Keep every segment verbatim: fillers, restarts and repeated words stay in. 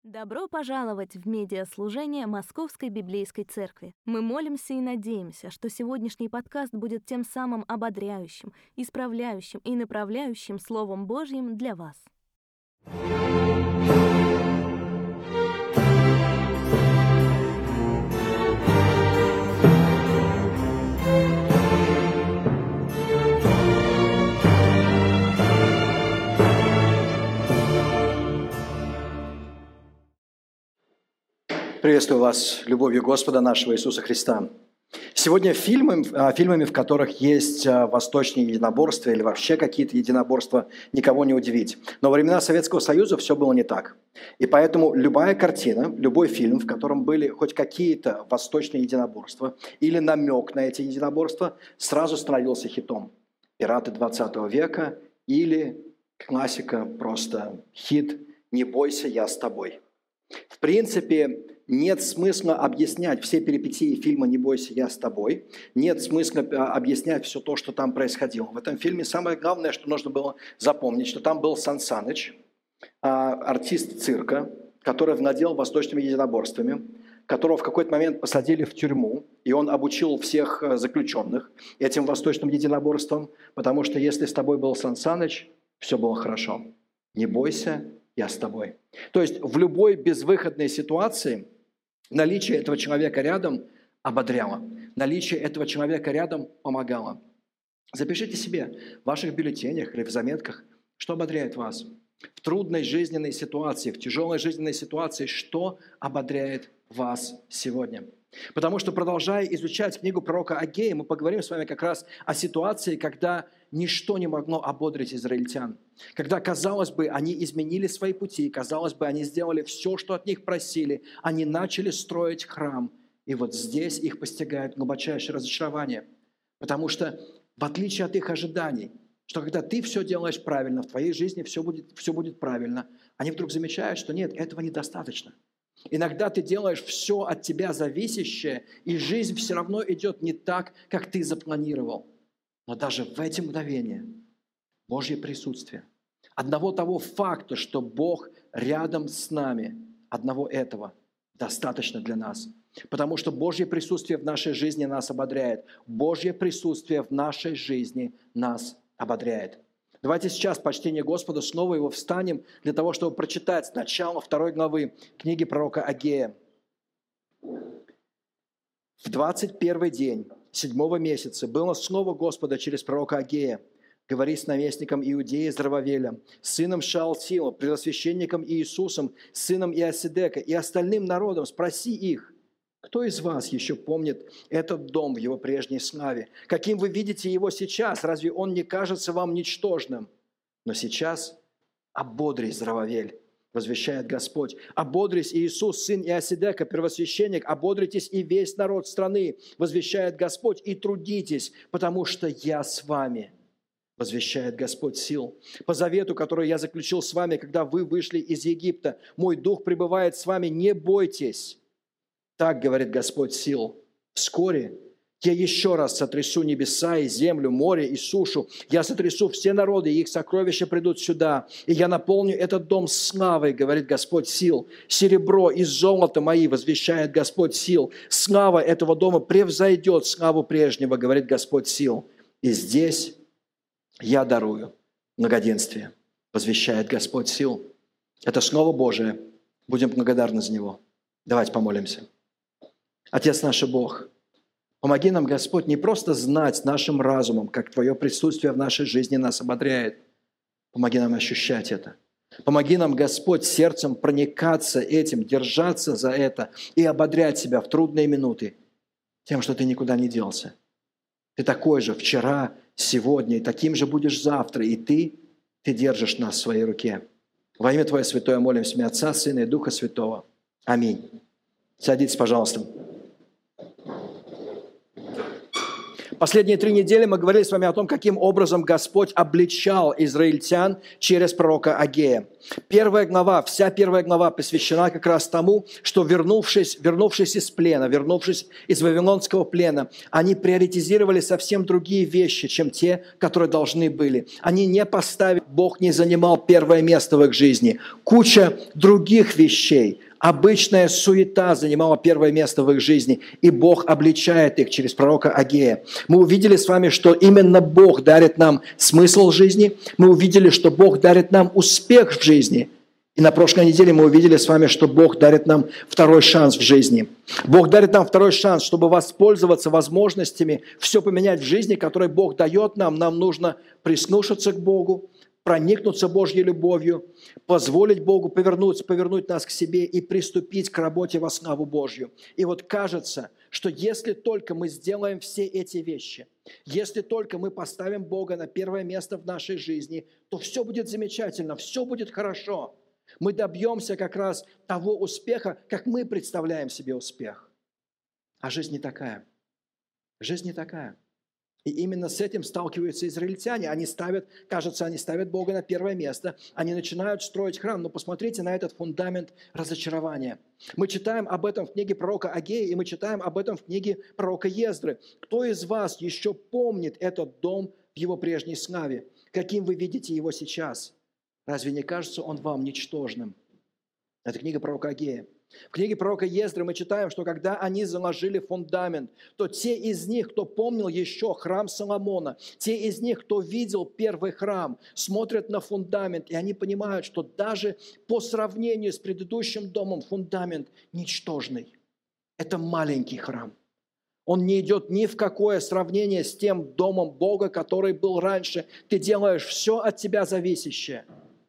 Добро пожаловать в медиаслужение Московской Библейской Церкви. Мы молимся и надеемся, что сегодняшний подкаст будет тем самым ободряющим, исправляющим и направляющим Словом Божьим для вас. Приветствую вас любовью Господа нашего Иисуса Христа. Сегодня фильмы, фильмами, в которых есть восточные единоборства или вообще какие-то единоборства, никого не удивить. Но во времена Советского Союза все было не так. И поэтому любая картина, любой фильм, в котором были хоть какие-то восточные единоборства или намек на эти единоборства, сразу становился хитом. «Пираты двадцатого века» или классика, просто хит «Не бойся, я с тобой». В принципе, нет смысла объяснять все перипетии фильма «Не бойся, я с тобой». Нет смысла объяснять все то, что там происходило. В этом фильме самое главное, что нужно было запомнить, что там был Сан Саныч, артист цирка, который владел восточными единоборствами, которого в какой-то момент посадили в тюрьму, и он обучил всех заключенных этим восточным единоборствам, потому что если с тобой был Сан Саныч, все было хорошо. Не бойся, я с тобой. То есть в любой безвыходной ситуации наличие этого человека рядом ободряло. Наличие этого человека рядом помогало. Запишите себе в ваших бюллетенях или в заметках, что ободряет вас. В трудной жизненной ситуации, в тяжелой жизненной ситуации, что ободряет вас сегодня. Потому что, продолжая изучать книгу пророка Агея, мы поговорим с вами как раз о ситуации, когда ничто не могло ободрить израильтян. Когда, казалось бы, они изменили свои пути, казалось бы, они сделали все, что от них просили, они начали строить храм. И вот здесь их постигает глубочайшее разочарование. Потому что, в отличие от их ожиданий, что когда ты все делаешь правильно, в твоей жизни все будет, все будет правильно, они вдруг замечают, что нет, этого недостаточно. Иногда ты делаешь все от тебя зависящее, и жизнь все равно идет не так, как ты запланировал. Но даже в эти мгновения Божье присутствие, одного того факта, что Бог рядом с нами, одного этого достаточно для нас. Потому что Божье присутствие в нашей жизни нас ободряет. Божье присутствие в нашей жизни нас ободряет. Давайте сейчас по чтению Господа снова его встанем для того, чтобы прочитать с начала второй главы книги пророка Агея. В двадцать первый день седьмого месяца было слово Господа через пророка Агея: «Говори с наместником Иудеи Зоровавелем, сыном Шеалтиила, первосвященником Иисусом, сыном Иосидека и остальным народом, спроси их, кто из вас еще помнит этот дом в его прежней славе? Каким вы видите его сейчас? Разве он не кажется вам ничтожным? Но сейчас ободрись, Зоровавель, возвещает Господь. Ободрись, Иисус, сын Иосидека, первосвященник, ободритесь и весь народ страны, возвещает Господь, и трудитесь, потому что я с вами, возвещает Господь сил. По завету, который я заключил с вами, когда вы вышли из Египта, мой дух пребывает с вами, не бойтесь. Так говорит Господь сил. Вскоре я еще раз сотрясу небеса и землю, море и сушу. Я сотрясу все народы, и их сокровища придут сюда. И я наполню этот дом славой, говорит Господь сил. Серебро и золото мои, возвещает Господь сил. Слава этого дома превзойдет славу прежнего, говорит Господь сил. И здесь я дарую многоденствие, возвещает Господь сил. Это Слово Божие. Будем благодарны за него. Давайте помолимся. Отец наш Бог, помоги нам, Господь, не просто знать нашим разумом, как Твое присутствие в нашей жизни нас ободряет. Помоги нам ощущать это. Помоги нам, Господь, сердцем проникаться этим, держаться за это и ободрять себя в трудные минуты тем, что Ты никуда не делся. Ты такой же вчера, сегодня, и таким же будешь завтра, и Ты, Ты держишь нас в своей руке. Во имя Твое святое молимся, имя Отца, Сына и Духа Святого. Аминь. Садитесь, пожалуйста. Последние три недели мы говорили с вами о том, каким образом Господь обличал израильтян через пророка Агея. Первая глава, вся первая глава посвящена как раз тому, что вернувшись, вернувшись из плена, вернувшись из вавилонского плена, они приоритизировали совсем другие вещи, чем те, которые должны были. Они не поставили, Бог не занимал первое место в их жизни. Куча других вещей. Обычная суета занимала первое место в их жизни, и Бог обличает их через пророка Агея. Мы увидели с вами, что именно Бог дарит нам смысл жизни, мы увидели, что Бог дарит нам успех в жизни, и на прошлой неделе мы увидели с вами, что Бог дарит нам второй шанс в жизни. Бог дарит нам второй шанс, чтобы воспользоваться возможностями, все поменять в жизни, которые Бог дает нам. Нам нужно прислушаться к Богу, проникнуться Божьей любовью, позволить Богу повернуться, повернуть нас к себе и приступить к работе во славу Божью. И вот кажется, что если только мы сделаем все эти вещи, если только мы поставим Бога на первое место в нашей жизни, то все будет замечательно, все будет хорошо. Мы добьемся как раз того успеха, как мы представляем себе успех. А жизнь не такая. Жизнь не такая. И именно с этим сталкиваются израильтяне. Они ставят, кажется, они ставят Бога на первое место. Они начинают строить храм. Но посмотрите на этот фундамент разочарования. Мы читаем об этом в книге пророка Агея, и мы читаем об этом в книге пророка Ездры. Кто из вас еще помнит этот дом в его прежней славе? Каким вы видите его сейчас? Разве не кажется он вам ничтожным? Это книга пророка Агея. В книге пророка Ездры мы читаем, что когда они заложили фундамент, то те из них, кто помнил еще храм Соломона, те из них, кто видел первый храм, смотрят на фундамент, и они понимают, что даже по сравнению с предыдущим домом фундамент ничтожный. Это маленький храм. Он не идет ни в какое сравнение с тем домом Бога, который был раньше. Ты делаешь все от тебя зависящее,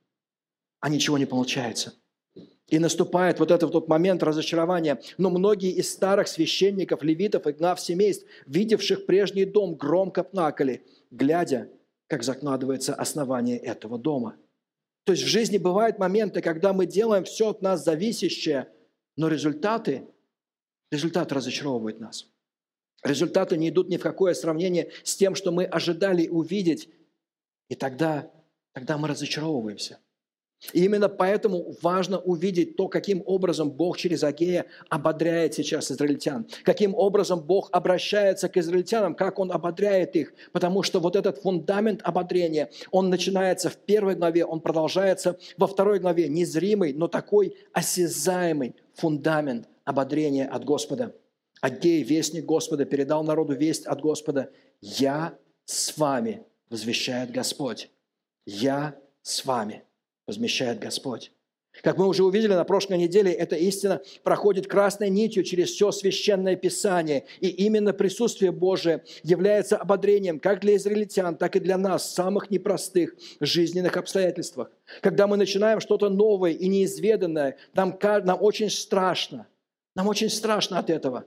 а ничего не получается. И наступает вот этот вот момент разочарования. Но многие из старых священников, левитов и глав семейств, видевших прежний дом, громко плакали, глядя, как закладывается основание этого дома. То есть в жизни бывают моменты, когда мы делаем все от нас зависящее, но результаты, результаты разочаровывают нас. Результаты не идут ни в какое сравнение с тем, что мы ожидали увидеть, и тогда, тогда мы разочаровываемся. И именно поэтому важно увидеть то, каким образом Бог через Агея ободряет сейчас израильтян, каким образом Бог обращается к израильтянам, как Он ободряет их, потому что вот этот фундамент ободрения, он начинается в первой главе, он продолжается во второй главе, незримый, но такой осязаемый фундамент ободрения от Господа. Агей, вестник Господа, передал народу весть от Господа: «Я с вами», возвещает Господь, «Я с вами», возмещает Господь. Как мы уже увидели на прошлой неделе, эта истина проходит красной нитью через все Священное Писание. И именно присутствие Божие является ободрением как для израильтян, так и для нас в самых непростых жизненных обстоятельствах. Когда мы начинаем что-то новое и неизведанное, нам, нам очень страшно. Нам очень страшно от этого.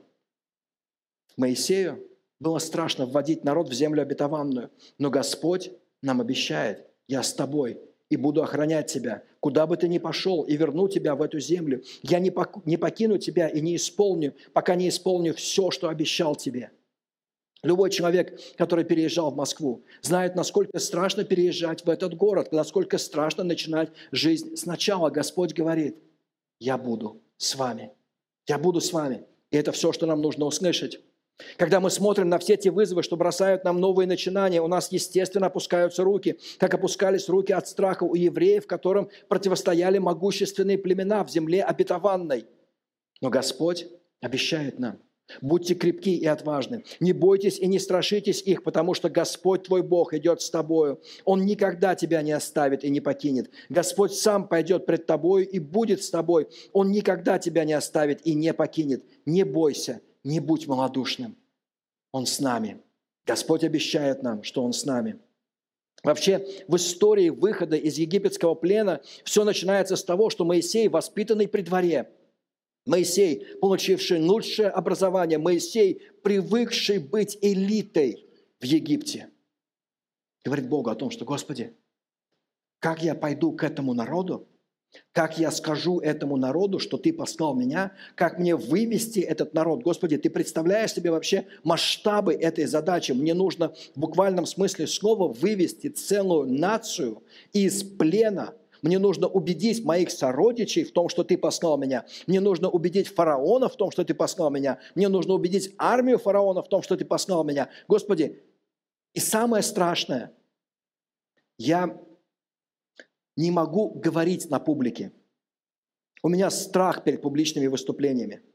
Моисею было страшно вводить народ в землю обетованную, но Господь нам обещает: «Я с тобой и буду охранять тебя, куда бы ты ни пошел, и верну тебя в эту землю. Я не покину тебя и не исполню, пока не исполню все, что обещал тебе». Любой человек, который переезжал в Москву, знает, насколько страшно переезжать в этот город, насколько страшно начинать жизнь сначала. Господь говорит: «Я буду с вами, я буду с вами». И это все, что нам нужно услышать. Когда мы смотрим на все те вызовы, что бросают нам новые начинания, у нас, естественно, опускаются руки, как опускались руки от страха у евреев, которым противостояли могущественные племена в земле обетованной. Но Господь обещает нам: будьте крепки и отважны, не бойтесь и не страшитесь их, потому что Господь твой Бог идет с тобою. Он никогда тебя не оставит и не покинет. Господь сам пойдет пред тобою и будет с тобой. Он никогда тебя не оставит и не покинет. Не бойся. Не будь малодушным. Он с нами. Господь обещает нам, что Он с нами. Вообще, в истории выхода из египетского плена все начинается с того, что Моисей, воспитанный при дворе, Моисей, получивший лучшее образование, Моисей, привыкший быть элитой в Египте, говорит Богу о том, что: «Господи, как я пойду к этому народу, Как я скажу этому народу, что Ты послал меня? Как мне вывести этот народ? Господи, Ты представляешь себе вообще масштабы этой задачи? Мне нужно в буквальном смысле слова вывести целую нацию из плена. Мне нужно убедить моих сородичей в том, что Ты послал меня. Мне нужно убедить фараона в том, что Ты послал меня. Мне нужно убедить армию фараона в том, что Ты послал меня. Господи, и самое страшное, я не могу говорить на публике. У меня страх перед публичными выступлениями.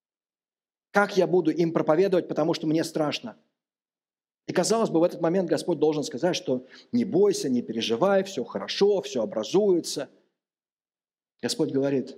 Как я буду им проповедовать, потому что мне страшно? И казалось бы, в этот момент Господь должен сказать, что не бойся, не переживай, все хорошо, все образуется. Господь говорит,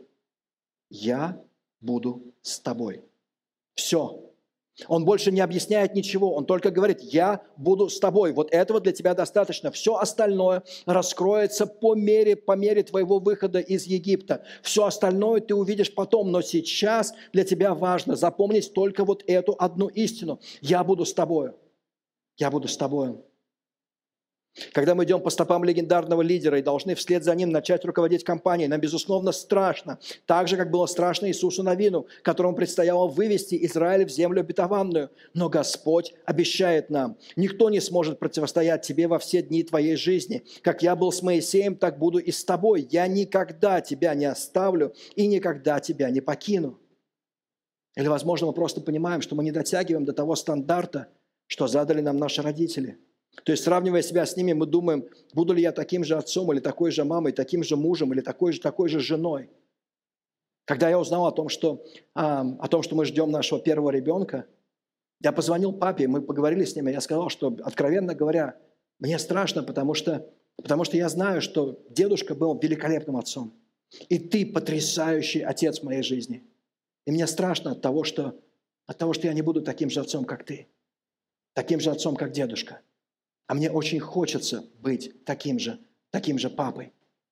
я буду с тобой. Все. Он больше не объясняет ничего, он только говорит, я буду с тобой. Вот этого для тебя достаточно. Все остальное раскроется по мере, по мере твоего выхода из Египта. Все остальное ты увидишь потом, но сейчас для тебя важно запомнить только вот эту одну истину. Я буду с тобою. Я буду с тобою. Когда мы идем по стопам легендарного лидера и должны вслед за ним начать руководить компанией, нам, безусловно, страшно. Так же, как было страшно Иисусу Навину, которому предстояло вывести Израиль в землю обетованную. Но Господь обещает нам, никто не сможет противостоять тебе во все дни твоей жизни. Как я был с Моисеем, так буду и с тобой. Я никогда тебя не оставлю и никогда тебя не покину. Или, возможно, мы просто понимаем, что мы не дотягиваем до того стандарта, что задали нам наши родители. То есть, сравнивая себя с ними, мы думаем, буду ли я таким же отцом, или такой же мамой, таким же мужем, или такой же, такой же женой. Когда я узнал о том, что, а, о том, что мы ждем нашего первого ребенка, я позвонил папе, мы поговорили с ним, и я сказал, что, откровенно говоря, мне страшно, потому что, потому что я знаю, что дедушка был великолепным отцом, и ты потрясающий отец в моей жизни. И мне страшно от того, что, от того, что я не буду таким же отцом, как ты, таким же отцом, как дедушка. А мне очень хочется быть таким же, таким же папой.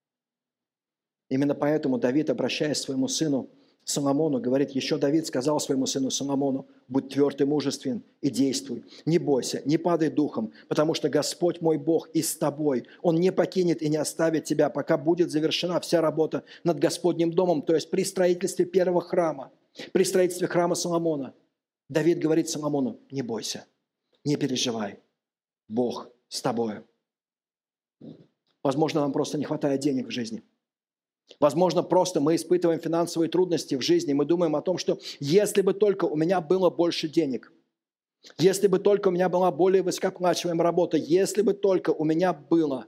Именно поэтому Давид, обращаясь к своему сыну Соломону, говорит, еще Давид сказал своему сыну Соломону, будь тверд и мужествен и действуй, не бойся, не падай духом, потому что Господь мой Бог и с тобой. Он не покинет и не оставит тебя, пока будет завершена вся работа над Господним домом, то есть при строительстве первого храма, при строительстве храма Соломона. Давид говорит Соломону, не бойся, не переживай. Бог с тобою. Возможно, нам просто не хватает денег в жизни. Возможно, просто мы испытываем финансовые трудности в жизни. Мы думаем о том, что если бы только у меня было больше денег, если бы только у меня была более высокооплачиваемая работа, если бы только у меня было.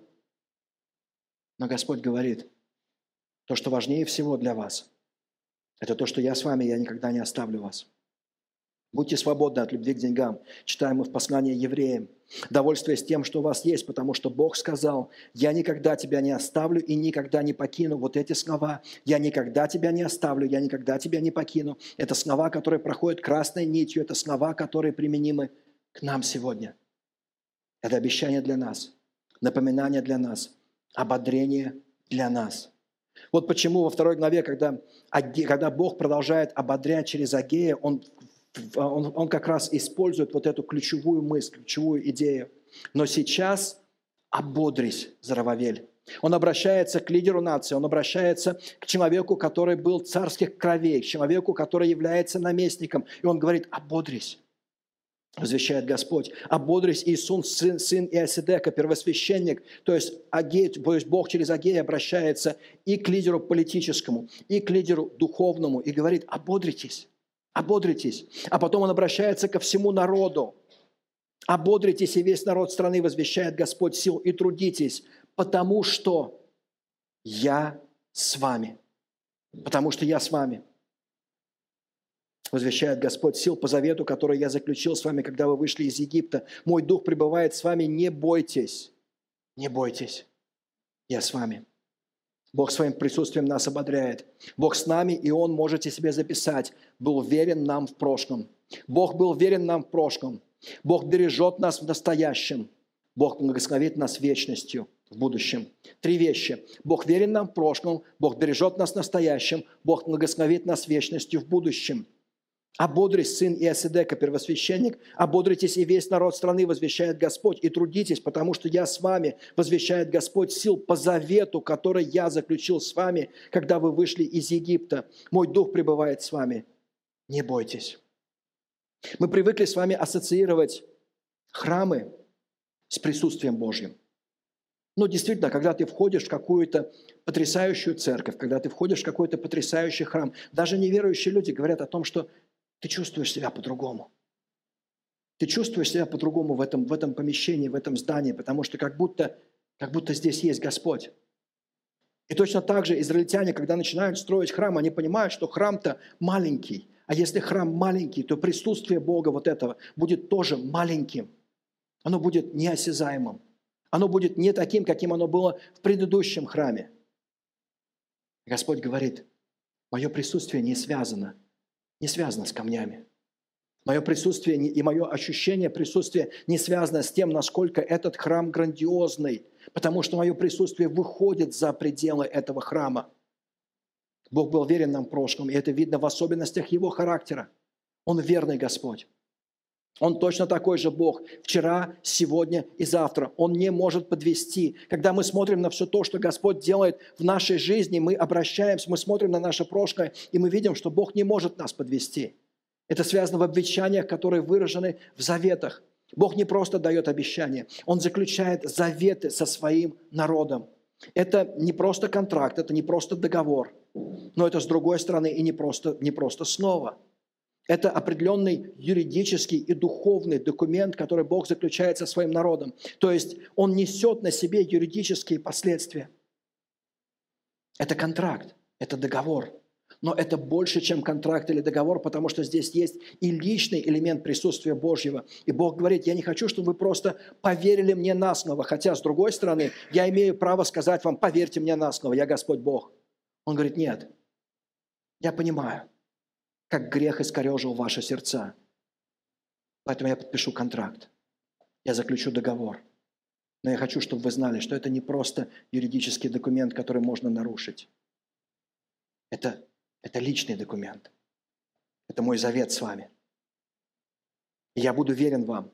Но Господь говорит, то, что важнее всего для вас, это то, что я с вами, я никогда не оставлю вас. Будьте свободны от любви к деньгам. Читаем мы в послании Евреям. Довольствуясь тем, что у вас есть, потому что Бог сказал, я никогда тебя не оставлю и никогда не покину. Вот эти слова, я никогда тебя не оставлю, я никогда тебя не покину. Это слова, которые проходят красной нитью, это слова, которые применимы к нам сегодня. Это обещание для нас, напоминание для нас, ободрение для нас. Вот почему во второй главе, когда, когда Бог продолжает ободрять через Агея, Он Он, он как раз использует вот эту ключевую мысль, ключевую идею. Но сейчас ободрись, Зоровавель. Он обращается к лидеру нации, он обращается к человеку, который был царских кровей, к человеку, который является наместником. И он говорит, ободрись, возвещает Господь. Ободрись, Иисус, сын, сын Иосидека, первосвященник. То есть, Агей, то есть Бог через Агея обращается и к лидеру политическому, и к лидеру духовному, и говорит, ободритесь. Ободритесь. А потом он обращается ко всему народу. Ободритесь, и весь народ страны, возвещает Господь сил, и трудитесь, потому что я с вами. Потому что я с вами. Возвещает Господь сил по завету, который я заключил с вами, когда вы вышли из Египта. Мой дух пребывает с вами, не бойтесь. Не бойтесь. Я с вами. Бог своим присутствием нас ободряет. Бог с нами, и Он, можете себе записать, был верен нам в прошлом. Бог был верен нам в прошлом. Бог бережет нас в настоящем. Бог благословит нас вечностью в будущем. Три вещи. Бог верен нам в прошлом, Бог бережет нас в настоящем, Бог благословит нас вечностью в будущем. Ободрись, сын Иосидека, первосвященник, ободритесь и весь народ страны, возвещает Господь, и трудитесь, потому что я с вами, возвещает Господь сил, по завету, который я заключил с вами, когда вы вышли из Египта. Мой дух пребывает с вами. Не бойтесь. Мы привыкли с вами ассоциировать храмы с присутствием Божьим. Но действительно, когда ты входишь в какую-то потрясающую церковь, когда ты входишь в какой-то потрясающий храм, даже неверующие люди говорят о том, что ты чувствуешь себя по-другому. Ты чувствуешь себя по-другому в этом, в этом помещении, в этом здании, потому что как будто, как будто здесь есть Господь. И точно так же израильтяне, когда начинают строить храм, они понимают, что храм-то маленький. А если храм маленький, то присутствие Бога вот этого будет тоже маленьким. Оно будет неосязаемым. Оно будет не таким, каким оно было в предыдущем храме. Господь говорит, мое присутствие не связано, не связано с камнями. Мое присутствие и мое ощущение присутствия не связано с тем, насколько этот храм грандиозный, потому что мое присутствие выходит за пределы этого храма. Бог был верен нам в прошлом, и это видно в особенностях Его характера. Он верный Господь. Он точно такой же Бог вчера, сегодня и завтра. Он не может подвести. Когда мы смотрим на все то, что Господь делает в нашей жизни, мы обращаемся, мы смотрим на наше прошлое, и мы видим, что Бог не может нас подвести. Это связано в обещаниях, которые выражены в заветах. Бог не просто дает обещания, Он заключает заветы со своим народом. Это не просто контракт, это не просто договор, но это, с другой стороны, и не просто, не просто снова. Это определенный юридический и духовный документ, который Бог заключает со своим народом. То есть Он несет на себе юридические последствия. Это контракт, это договор. Но это больше, чем контракт или договор, потому что здесь есть и личный элемент присутствия Божьего. И Бог говорит, я не хочу, чтобы вы просто поверили мне на слово, хотя, с другой стороны, я имею право сказать вам, поверьте мне на слово, я Господь Бог. Он говорит, нет, я понимаю, как грех искорежил ваши сердца. Поэтому я подпишу контракт, я заключу договор. Но я хочу, чтобы вы знали, что это не просто юридический документ, который можно нарушить. Это, это личный документ. Это мой завет с вами. И я буду верен вам.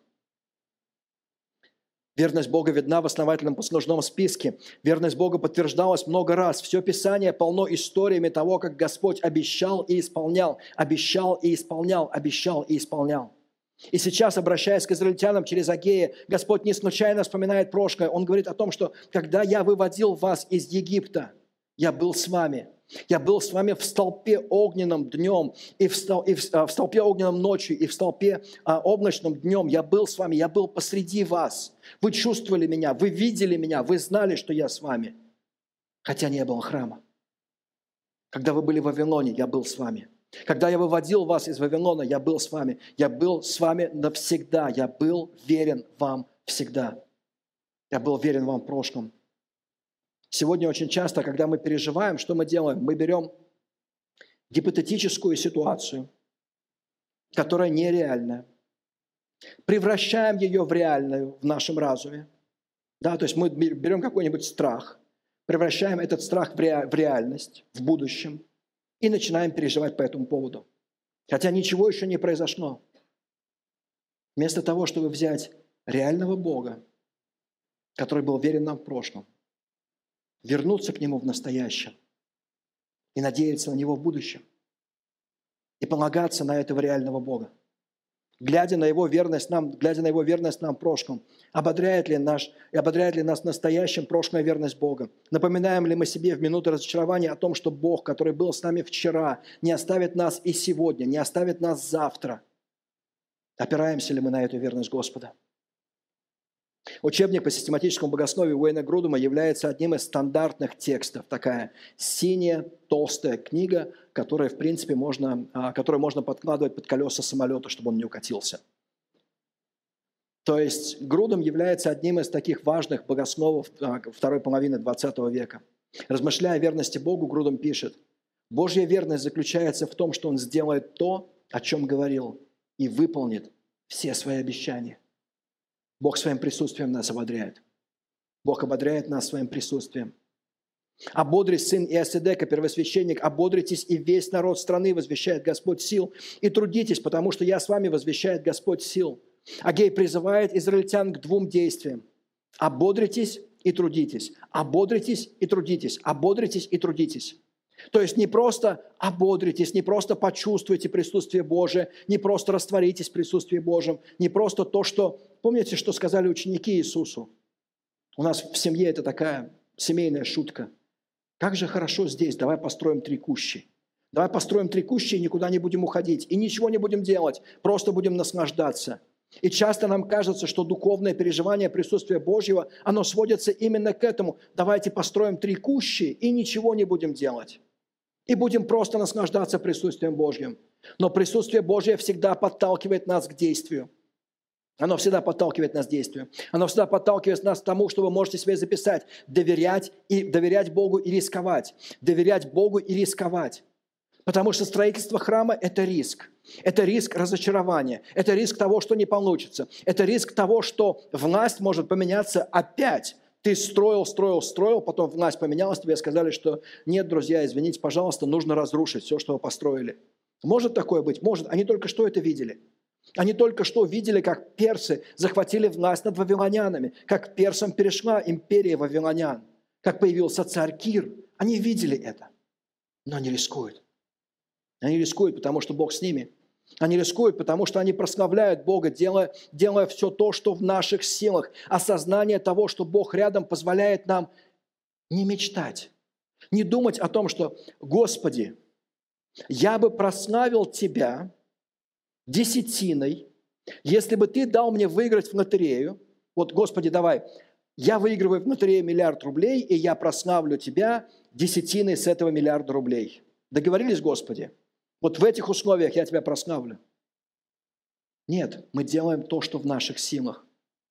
Верность Бога видна в основательном послужном списке. Верность Бога подтверждалась много раз. Все Писание полно историями того, как Господь обещал и исполнял, обещал и исполнял, обещал и исполнял. И сейчас, обращаясь к израильтянам через Агея, Господь не случайно вспоминает прошлое. Он говорит о том, что когда я выводил вас из Египта, я был с вами. Я был с вами в столпе огненном днем, и в, стол, и в, в столпе огненном ночью, и в столпе а, облачном днем. Я был с вами, я был посреди вас. Вы чувствовали меня, вы видели меня, вы знали, что я с вами. Хотя не было храма. Когда вы были в Вавилоне, я был с вами. Когда я выводил вас из Вавилона, я был с вами. Я был с вами навсегда. Я был верен вам всегда. Я был верен вам в прошлом. Сегодня очень часто, когда мы переживаем, что мы делаем? Мы берем гипотетическую ситуацию, которая нереальная, превращаем ее в реальную в нашем разуме. Да, то есть мы берем какой-нибудь страх, превращаем этот страх в реальность, в будущем, и начинаем переживать по этому поводу. Хотя ничего еще не произошло. Вместо того, чтобы взять реального Бога, который был верен нам в прошлом, вернуться к Нему в настоящем и надеяться на Него в будущем. И полагаться на этого реального Бога. Глядя на Его верность нам, глядя на Его верность нам в прошлом, ободряет ли, наш, ободряет ли нас в настоящем прошлая верность Бога? Напоминаем ли мы себе в минуты разочарования о том, что Бог, который был с нами вчера, не оставит нас и сегодня, не оставит нас завтра? Опираемся ли мы на эту верность Господа? Учебник по систематическому богословию Уэйна Грудума является одним из стандартных текстов. Такая синяя, толстая книга, которую, в принципе, можно, которую можно подкладывать под колеса самолета, чтобы он не укатился. То есть Грудум является одним из таких важных богословов второй половины двадцатого века. Размышляя о верности Богу, Грудум пишет, «Божья верность заключается в том, что Он сделает то, о чем говорил, и выполнит все свои обещания». Бог своим присутствием нас ободряет. Бог ободряет нас своим присутствием. Ободрись, сын Иосидека, первосвященник, ободритесь и весь народ страны, возвещает Господь сил. И трудитесь, потому что я с вами, возвещает Господь сил. Агей призывает израильтян к двум действиям. Ободритесь и трудитесь. Ободритесь и трудитесь. Ободритесь и трудитесь. То есть не просто ободритесь, не просто почувствуйте присутствие Божие, не просто растворитесь в присутствии Божьем, не просто то, что... Помните, что сказали ученики Иисусу? У нас в семье это такая семейная шутка. Как же хорошо здесь, давай построим три кущи. Давай построим три кущи и никуда не будем уходить. И ничего не будем делать, просто будем наслаждаться. И часто нам кажется, что духовное переживание присутствия Божьего, оно сводится именно к этому. Давайте построим три кущи и ничего не будем делать. И будем просто наслаждаться присутствием Божьим. Но присутствие Божье всегда подталкивает нас к действию. Оно всегда подталкивает нас к действию. Оно всегда подталкивает нас к тому, что вы можете себе записать. Доверять, и, доверять Богу и рисковать. Доверять Богу и рисковать. Потому что строительство храма – это риск. Это риск разочарования. Это риск того, что не получится. Это риск того, что власть может поменяться опять. Ты строил, строил, строил, потом власть поменялась, тебе сказали, что нет, друзья, извините, пожалуйста, нужно разрушить все, что вы построили. Может такое быть? Может. Они только что это видели. Они только что видели, как персы захватили власть над вавилонянами, как персам перешла империя вавилонян, как появился царь Кир. Они видели это, но они рискуют. Они рискуют, потому что Бог с ними. Они рискуют, потому что они прославляют Бога, делая, делая все то, что в наших силах. Осознание того, что Бог рядом, позволяет нам не мечтать, не думать о том, что «Господи, я бы прославил Тебя десятиной, если бы Ты дал мне выиграть в лотерею». Вот, Господи, давай, я выигрываю в лотерею миллиард рублей, и я прославлю Тебя десятиной с этого миллиарда рублей. Договорились, Господи? Вот в этих условиях я Тебя прославлю. Нет, мы делаем то, что в наших силах.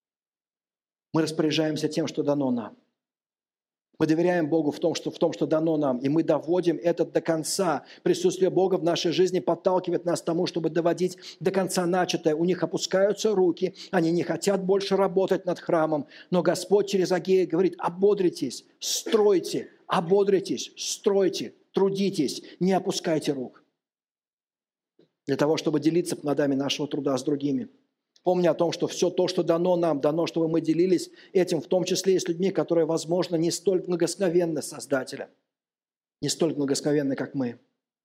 Мы распоряжаемся тем, что дано нам. Мы доверяем Богу в том, что, в том, что дано нам, и мы доводим это до конца. Присутствие Бога в нашей жизни подталкивает нас к тому, чтобы доводить до конца начатое. У них опускаются руки, они не хотят больше работать над храмом, но Господь через Агея говорит: ободритесь, стройте, ободритесь, стройте, трудитесь, не опускайте рук. Для того, чтобы делиться плодами нашего труда с другими. Помни о том, что все то, что дано нам, дано, чтобы мы делились этим, в том числе и с людьми, которые, возможно, не столь благословенны Создателя, не столь благословенны, как мы.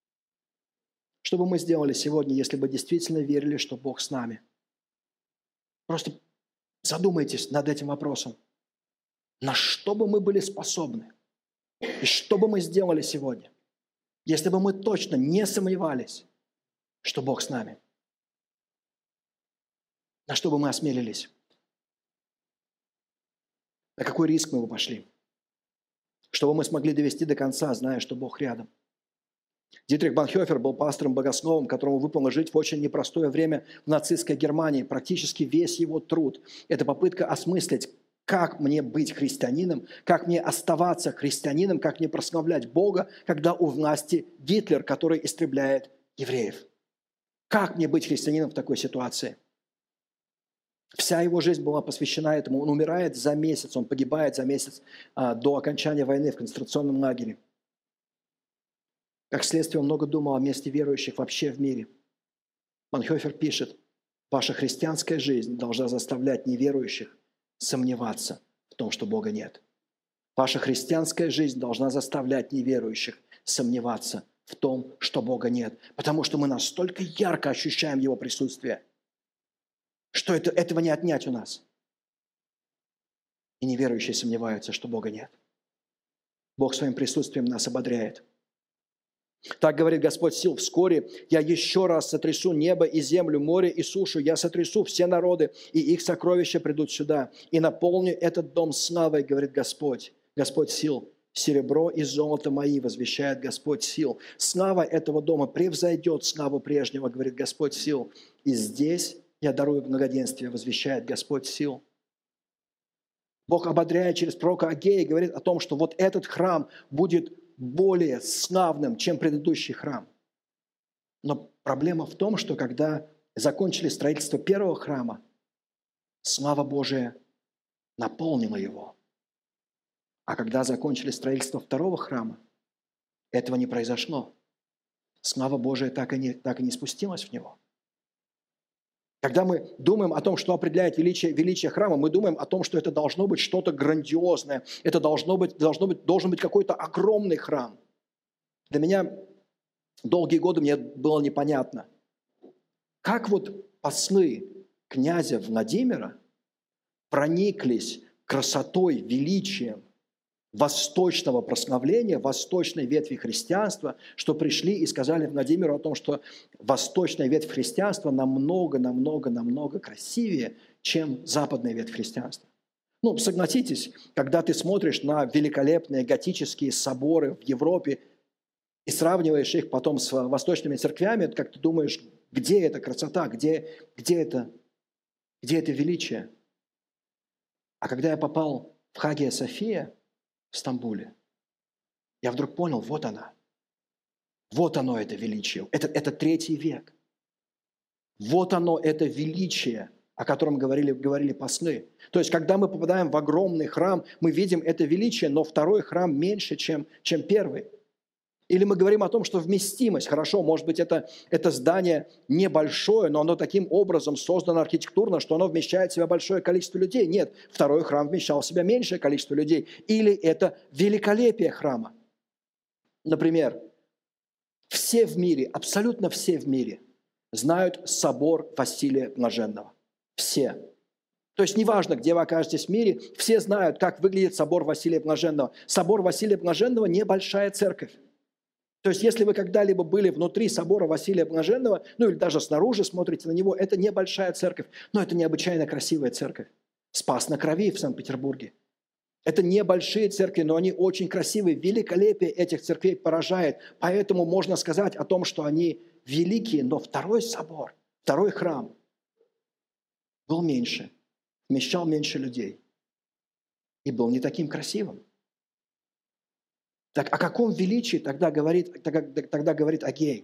Что бы мы сделали сегодня, если бы действительно верили, что Бог с нами? Просто задумайтесь над этим вопросом. На что бы мы были способны? И что бы мы сделали сегодня, если бы мы точно не сомневались, что Бог с нами? На что бы мы осмелились? На какой риск мы бы пошли? Чтобы мы смогли довести до конца, зная, что Бог рядом. Дитрих Бонхофер был пастором-богословом, которому выпало жить в очень непростое время в нацистской Германии. Практически весь его труд – это попытка осмыслить, как мне быть христианином, как мне оставаться христианином, как мне прославлять Бога, когда у власти Гитлер, который истребляет евреев. Как мне быть христианином в такой ситуации? Вся его жизнь была посвящена этому. Он умирает за месяц, он погибает за месяц а, до окончания войны в концентрационном лагере. Как следствие, он много думал о месте верующих вообще в мире. Бонхофер пишет: «Ваша христианская жизнь должна заставлять неверующих сомневаться в том, что Бога нет. Ваша христианская жизнь должна заставлять неверующих сомневаться в том, что Бога нет, потому что мы настолько ярко ощущаем Его присутствие, что это, этого не отнять у нас. И неверующие сомневаются, что Бога нет. Бог своим присутствием нас ободряет. Так говорит Господь сил: вскоре я еще раз сотрясу небо и землю, море и сушу. Я сотрясу все народы, и их сокровища придут сюда. И наполню этот дом славой, говорит Господь. Господь сил. Серебро и золото мои, возвещает Господь сил. Слава этого дома превзойдет славу прежнего, говорит Господь сил. И здесь я дарую благоденствие, возвещает Господь сил. Бог ободряет через пророка Агея и говорит о том, что вот этот храм будет более славным, чем предыдущий храм. Но проблема в том, что когда закончили строительство первого храма, слава Божия наполнила его. А когда закончили строительство второго храма, этого не произошло. Слава Божия так и не, так и не спустилась в него. Когда мы думаем о том, что определяет величие, величие храма, мы думаем о том, что это должно быть что-то грандиозное, это должно быть, должно быть, должен быть какой-то огромный храм. Для меня долгие годы мне было непонятно, как вот послы князя Владимира прониклись красотой, величием восточного прославления, восточной ветви христианства, что пришли и сказали Владимиру о том, что восточная ветвь христианства намного, намного, намного красивее, чем западная ветвь христианства. Ну, согласитесь, когда ты смотришь на великолепные готические соборы в Европе и сравниваешь их потом с восточными церквями, как ты думаешь, где эта красота, где, где, это, где это величие? А когда я попал в Хагия София в Стамбуле, я вдруг понял, вот она. Вот оно, это величие. Это, это третий век. Вот оно, это величие, о котором говорили, говорили послы. То есть, когда мы попадаем в огромный храм, мы видим это величие, но второй храм меньше, чем, чем первый. Или мы говорим о том, что вместимость, хорошо, может быть, это, это здание небольшое, но оно таким образом создано архитектурно, что оно вмещает в себя большое количество людей. Нет, второй храм вмещал в себя меньшее количество людей. Или это великолепие храма. Например, все в мире, абсолютно все в мире знают собор Василия Блаженного. Все. То есть неважно, где вы окажетесь в мире, все знают, как выглядит собор Василия Блаженного. Собор Василия Блаженного – небольшая церковь. То есть, если вы когда-либо были внутри собора Василия Блаженного, ну или даже снаружи смотрите на него, это небольшая церковь, но это необычайно красивая церковь. Спас на Крови в Санкт-Петербурге. Это небольшие церкви, но они очень красивые. Великолепие этих церквей поражает. Поэтому можно сказать о том, что они великие, но второй собор, второй храм был меньше, вмещал меньше людей и был не таким красивым. Так о каком величии тогда говорит, тогда, тогда говорит Агей?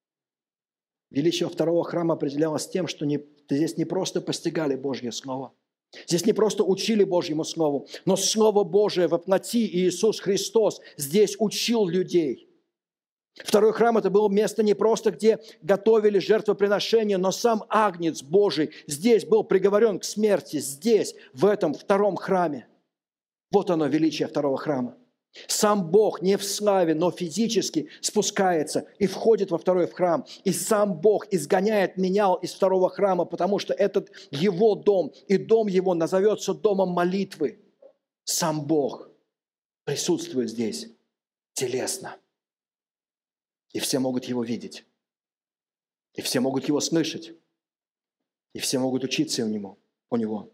Величие второго храма определялось тем, что не, здесь не просто постигали Божье Слово, здесь не просто учили Божьему Слову, но Слово Божие воплоти Иисус Христос здесь учил людей. Второй храм – это было место не просто, где готовили жертвоприношения, но сам Агнец Божий здесь был приговорен к смерти, здесь, в этом втором храме. Вот оно, величие второго храма. Сам Бог не в славе, но физически спускается и входит во второй храм. И сам Бог изгоняет менял из второго храма, потому что этот его дом, и дом его назовется домом молитвы. Сам Бог присутствует здесь телесно. И все могут его видеть. И все могут его слышать. И все могут учиться у него. У него.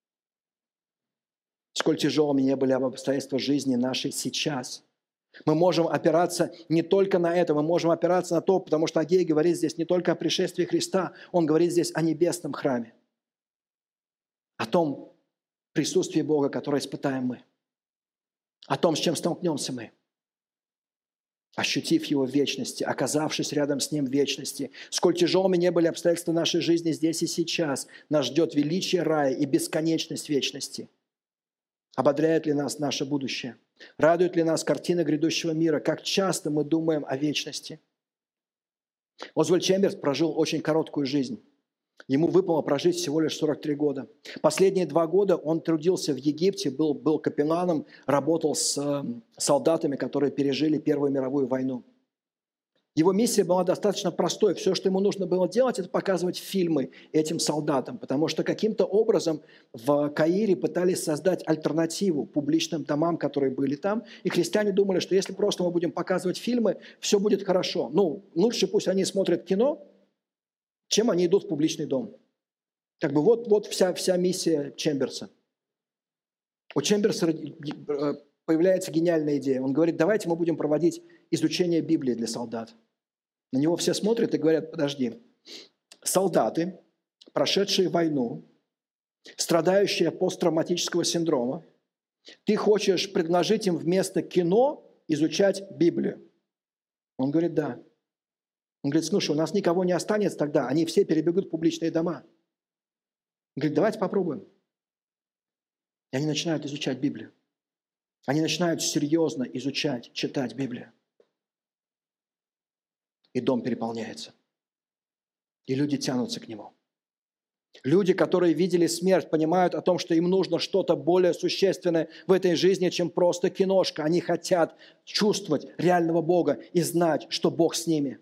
Сколь тяжелыми не были обстоятельства жизни нашей сейчас. Мы можем опираться не только на это, мы можем опираться на то, потому что Агей говорит здесь не только о пришествии Христа, он говорит здесь о небесном храме, о том присутствии Бога, которое испытаем мы, о том, с чем столкнемся мы, ощутив Его в вечности, оказавшись рядом с Ним в вечности. Сколь тяжелыми не были обстоятельства нашей жизни здесь и сейчас, нас ждет величие рая и бесконечность вечности. Ободряет ли нас наше будущее? Радует ли нас картина грядущего мира? Как часто мы думаем о вечности? Озвальд Чемберс прожил очень короткую жизнь. Ему выпало прожить всего лишь сорок три года. Последние два года он трудился в Египте, был, был капелланом, работал с солдатами, которые пережили Первую мировую войну. Его миссия была достаточно простой. Все, что ему нужно было делать, это показывать фильмы этим солдатам, потому что каким-то образом в Каире пытались создать альтернативу публичным домам, которые были там, и христиане думали, что если просто мы будем показывать фильмы, все будет хорошо. Ну, лучше пусть они смотрят кино, чем они идут в публичный дом. Как бы вот, вот вся, вся миссия Чемберса. У Чемберса появляется гениальная идея. Он говорит, давайте мы будем проводить изучение Библии для солдат. На него все смотрят и говорят, подожди, солдаты, прошедшие войну, страдающие от посттравматического синдрома, ты хочешь предложить им вместо кино изучать Библию? Он говорит, да. Он говорит, слушай, у нас никого не останется тогда, они все перебегут в публичные дома. Он говорит, давайте попробуем. И они начинают изучать Библию. Они начинают серьезно изучать, читать Библию. И дом переполняется. И люди тянутся к нему. Люди, которые видели смерть, понимают о том, что им нужно что-то более существенное в этой жизни, чем просто киношка. Они хотят чувствовать реального Бога и знать, что Бог с ними.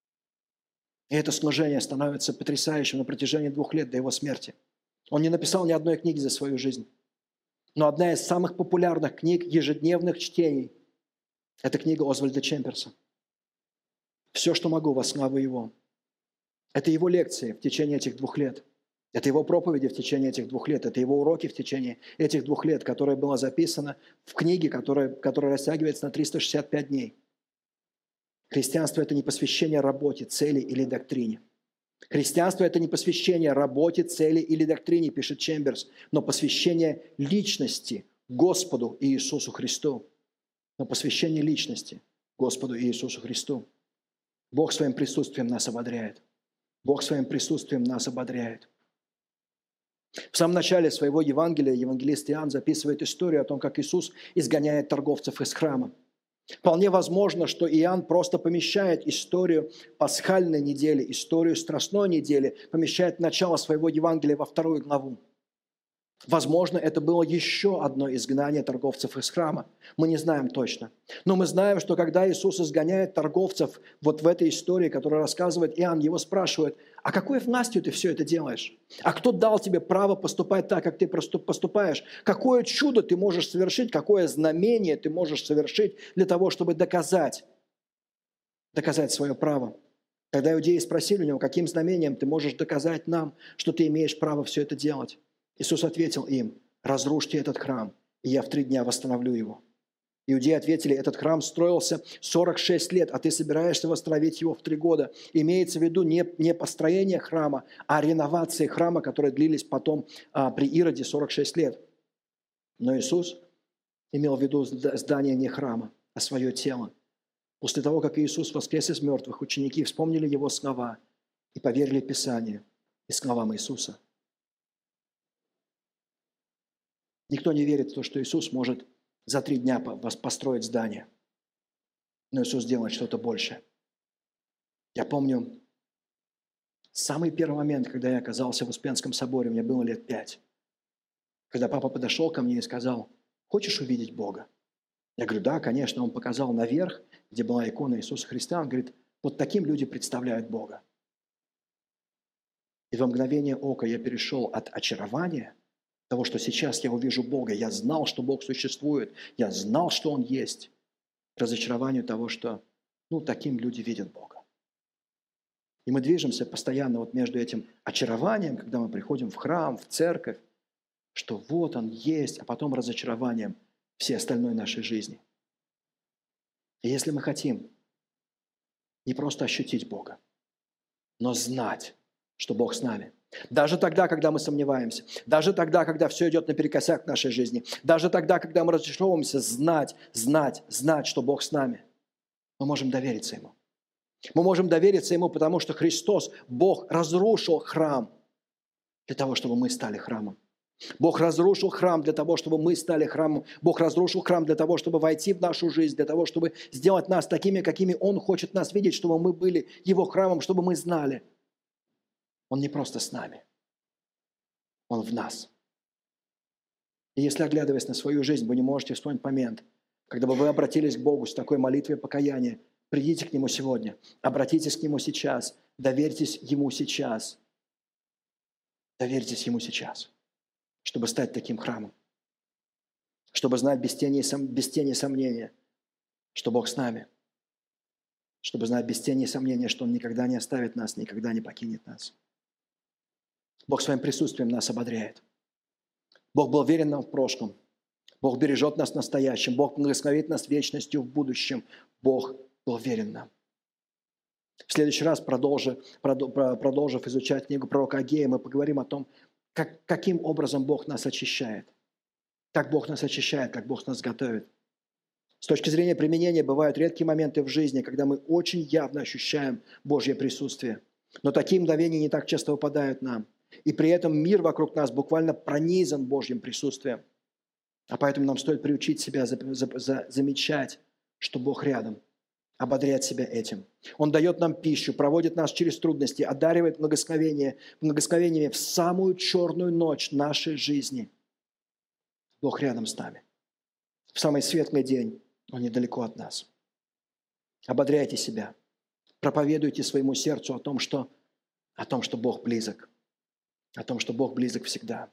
И это служение становится потрясающим на протяжении двух лет до его смерти. Он не написал ни одной книги за свою жизнь. Но одна из самых популярных книг ежедневных чтений – это книга Озвальда Чемберса. «Все, что могу, во славу Его». Это его лекции в течение этих двух лет. Это его проповеди в течение этих двух лет. Это его уроки в течение этих двух лет, которое было записано в книге, которая, которая растягивается на триста шестьдесят пять дней. Христианство – это не посвящение работе, цели или доктрине. Христианство – это не посвящение работе, цели или доктрине, пишет Чемберс, но посвящение личности Господу Иисусу Христу. Но посвящение личности Господу Иисусу Христу. Бог своим присутствием нас ободряет. Бог своим присутствием нас ободряет. В самом начале своего Евангелия евангелист Иоанн записывает историю о том, как Иисус изгоняет торговцев из храма. Вполне возможно, что Иоанн просто помещает историю пасхальной недели, историю страстной недели, помещает начало своего Евангелия во вторую главу. Возможно, это было еще одно изгнание торговцев из храма. Мы не знаем точно. Но мы знаем, что когда Иисус изгоняет торговцев, вот в этой истории, которую рассказывает Иоанн, его спрашивают: а какой властью ты все это делаешь? А кто дал тебе право поступать так, как ты поступаешь? Какое чудо ты можешь совершить, какое знамение ты можешь совершить для того, чтобы доказать, доказать свое право? Когда иудеи спросили у него: каким знамением ты можешь доказать нам, что ты имеешь право все это делать? Иисус ответил им: разрушьте этот храм, и я в три дня восстановлю его. Иудеи ответили: этот храм строился сорок шесть лет, а ты собираешься восстановить его в три года. Имеется в виду не, не построение храма, а реновации храма, которые длились потом а, при Ироде сорок шесть лет. Но Иисус имел в виду здание не храма, а свое тело. После того, как Иисус воскрес из мертвых, ученики вспомнили Его слова и поверили Писанию и словам Иисуса. Никто не верит в то, что Иисус может за три дня построить здание. Но Иисус делает что-то большее. Я помню самый первый момент, когда я оказался в Успенском соборе, мне было лет пять. Когда папа подошел ко мне и сказал: хочешь увидеть Бога? Я говорю: да, конечно. Он показал наверх, где была икона Иисуса Христа. Он говорит: вот таким люди представляют Бога. И во мгновение ока я перешел от очарования, того, что сейчас я увижу Бога, я знал, что Бог существует, я знал, что Он есть, к разочарованию того, что, ну, таким люди видят Бога. И мы движемся постоянно вот между этим очарованием, когда мы приходим в храм, в церковь, что вот Он есть, а потом разочарованием всей остальной нашей жизни. И если мы хотим не просто ощутить Бога, но знать, что Бог с нами, даже тогда, когда мы сомневаемся, даже тогда, когда все идет наперекосяк в нашей жизни, даже тогда, когда мы разочаровываемся, знать, знать, знать, что Бог с нами, мы можем довериться Ему. Мы можем довериться Ему, потому что Христос, Бог, разрушил храм для того, чтобы мы стали храмом. Бог разрушил храм для того, чтобы мы стали храмом. Бог разрушил храм для того, чтобы войти в нашу жизнь, для того, чтобы сделать нас такими, какими Он хочет нас видеть, чтобы мы были Его храмом, чтобы мы знали. Он не просто с нами. Он в нас. И если, оглядываясь на свою жизнь, вы не можете вспомнить момент, когда бы вы обратились к Богу с такой молитвой покаяния, придите к Нему сегодня, обратитесь к Нему сейчас, доверьтесь Ему сейчас. Доверьтесь Ему сейчас, чтобы стать таким храмом, чтобы знать без тени, без тени сомнения, что Бог с нами, чтобы знать без тени сомнения, что Он никогда не оставит нас, никогда не покинет нас. Бог своим присутствием нас ободряет. Бог был верен нам в прошлом. Бог бережет нас в настоящем. Бог благословит нас вечностью в будущем. Бог был верен нам. В следующий раз, продолжив, продолжив изучать книгу пророка Агея, мы поговорим о том, как, каким образом Бог нас очищает. Как Бог нас очищает, как Бог нас готовит. С точки зрения применения бывают редкие моменты в жизни, когда мы очень явно ощущаем Божье присутствие. Но такие мгновения не так часто выпадают нам. И при этом мир вокруг нас буквально пронизан Божьим присутствием. А поэтому нам стоит приучить себя за- за- за- замечать, что Бог рядом, ободрять себя этим. Он дает нам пищу, проводит нас через трудности, одаривает благословение, благословениями в самую черную ночь нашей жизни. Бог рядом с нами. В самый светлый день Он недалеко от нас. Ободряйте себя. Проповедуйте своему сердцу о том, что, о том, что Бог близок. О том, что Бог близок всегда.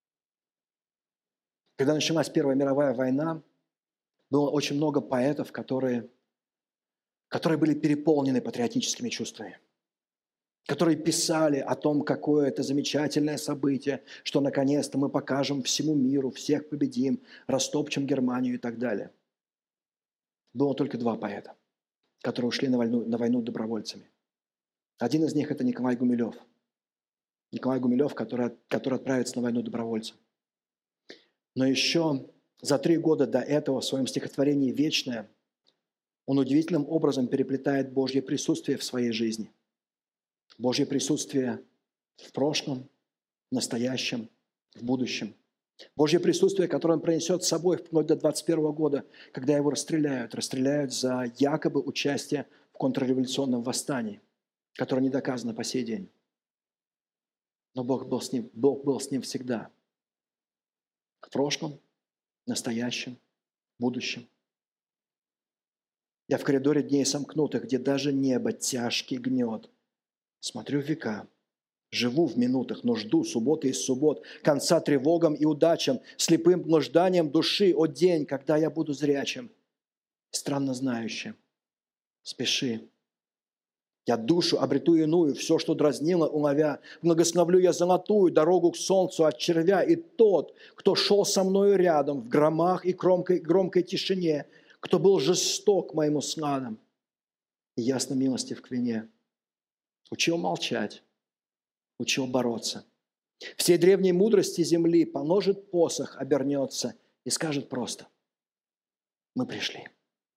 Когда началась Первая мировая война, было очень много поэтов, которые, которые были переполнены патриотическими чувствами, которые писали о том, какое это замечательное событие, что наконец-то мы покажем всему миру, всех победим, растопчем Германию и так далее. Было только два поэта, которые ушли на войну, на войну добровольцами. Один из них – это Николай Гумилев. Николай Гумилев, который, который отправится на войну добровольцем. Но еще за три года до этого в своем стихотворении «Вечное» он удивительным образом переплетает Божье присутствие в своей жизни. Божье присутствие в прошлом, в настоящем, в будущем. Божье присутствие, которое он пронесет с собой вплоть до двадцать первого года, когда его расстреляют. Расстреляют за якобы участие в контрреволюционном восстании, которое не доказано по сей день. Но Бог был с ним, Бог был с ним всегда. В прошлом, настоящем, будущем. Я в коридоре дней сомкнутых, где даже небо тяжкий гнет. Смотрю в века, живу в минутах, но жду субботы из суббот, конца тревогам и удачам, слепым блужданием души, о день, когда я буду зрячим, странно знающим. Спеши. Я душу обрету иную, все, что дразнило, уловя. Благословлю я золотую дорогу к солнцу от червя. И тот, кто шел со мною рядом в громах и громкой, громкой тишине, кто был жесток моему снадом и ясно милостив к вине, учил молчать, учил бороться. Всей древней мудрости земли положит посох, обернется и скажет просто: мы пришли.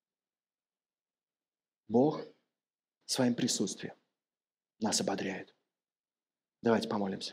Бог своим присутствием нас ободряет. Давайте помолимся.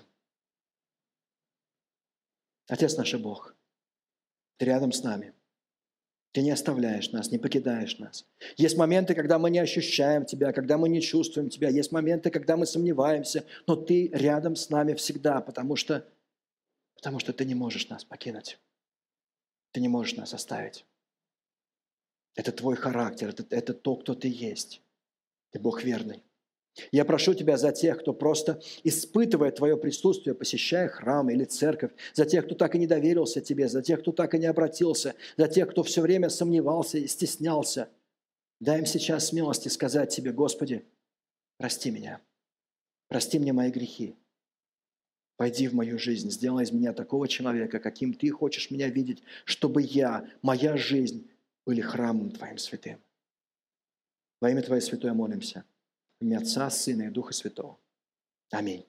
Отец наш и Бог, Ты рядом с нами. Ты не оставляешь нас, не покидаешь нас. Есть моменты, когда мы не ощущаем Тебя, когда мы не чувствуем Тебя. Есть моменты, когда мы сомневаемся, но Ты рядом с нами всегда, потому что, потому что Ты не можешь нас покинуть. Ты не можешь нас оставить. Это Твой характер, это, это то, кто Ты есть. Ты Бог верный. Я прошу Тебя за тех, кто просто испытывает Твое присутствие, посещая храм или церковь, за тех, кто так и не доверился Тебе, за тех, кто так и не обратился, за тех, кто все время сомневался и стеснялся. Дай им сейчас смелости сказать Тебе: Господи, прости меня, прости мне мои грехи. Пойди в мою жизнь, сделай из меня такого человека, каким Ты хочешь меня видеть, чтобы я, моя жизнь были храмом Твоим святым. Во имя Твое святое молимся. В имя Отца, Сына и Духа Святого. Аминь.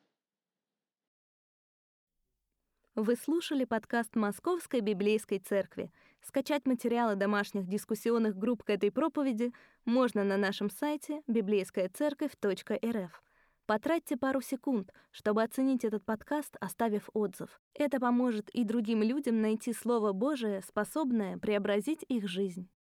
Вы слушали подкаст Московской библейской церкви. Скачать материалы домашних дискуссионных групп к этой проповеди можно на нашем сайте библейская церковь точка эр эф. Потратьте пару секунд, чтобы оценить этот подкаст, оставив отзыв. Это поможет и другим людям найти Слово Божие, способное преобразить их жизнь.